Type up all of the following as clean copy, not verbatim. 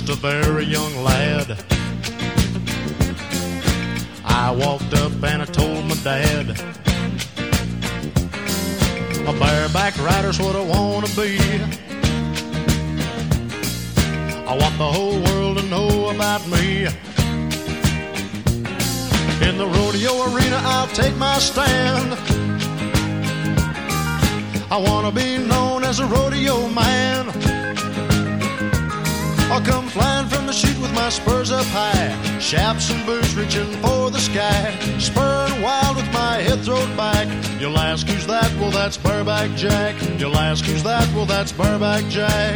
just a very young lad, I walked up and I told my dad, a bareback rider's what I want to be. I want the whole world to know about me. In the rodeo arena I'll take my stand. I want to be known as a rodeo man. I'll come flying from the chute with my spurs up high, chaps and boots reaching for the sky, spurring wild with my head thrown back. You'll ask who's that? Well, that's Bareback Jack. You'll ask who's that? Well, that's Bareback Jack.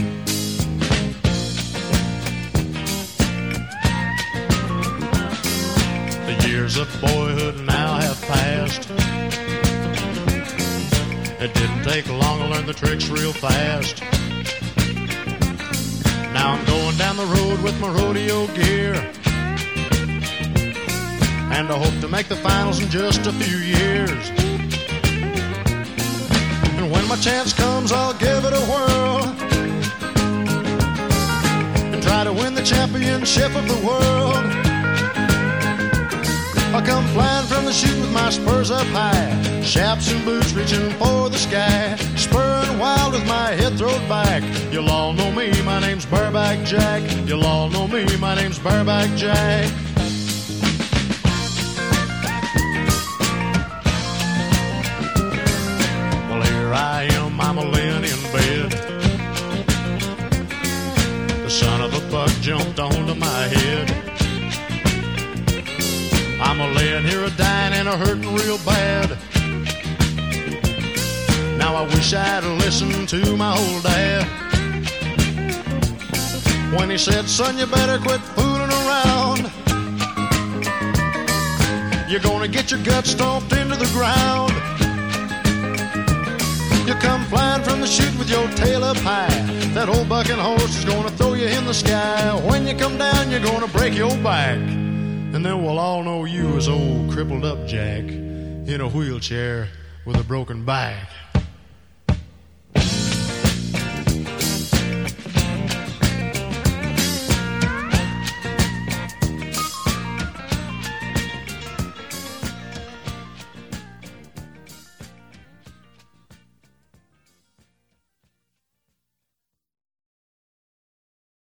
The years of boyhood now have passed. It didn't take long to learn the tricks real fast. Now I'm going down the road with my rodeo gear, and I hope to make the finals in just a few years. And when my chance comes, I'll give it a whirl and try to win the championship of the world. I'll come flying from the chute with my spurs up high, chaps and boots reaching for the sky, spurring wild with my head thrown back. You'll all know me, my name's Bareback Jack. You'll all know me, my name's Bareback Jack. Well, here I am, I'm a laying in bed. The son of a buck jumped onto my head. I'm a laying here a dying and a hurting real bad. Now I wish I'd listened to my old dad when he said, son, you better quit fooling around. You're gonna get your guts stomped into the ground. You come flying from the chute with your tail up high. That old bucking horse is gonna throw you in the sky. When you come down, you're gonna break your back. And then we'll all know you as old crippled up Jack in a wheelchair with a broken back.